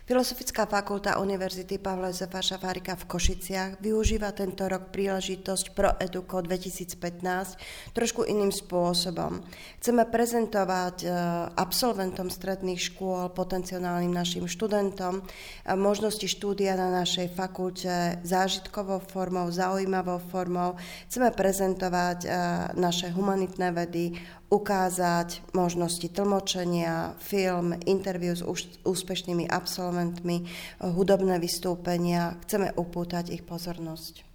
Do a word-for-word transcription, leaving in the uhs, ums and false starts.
Filozofická fakulta Univerzity Pavla Jozefa Šafárika v Košiciach využíva tento rok príležitosť ProEduco dvetisícpätnásť trošku iným spôsobom. Chceme prezentovať absolventom stredných škôl, potenciálnym našim študentom možnosti štúdia na našej fakulte zážitkovou formou, zaujímavou formou. Chceme prezentovať naše humanitné vedy, ukázať možnosti tlmočenia, film, interview s úspešnými absolventmi, hudobné vystúpenia. Chceme upútať ich pozornosť.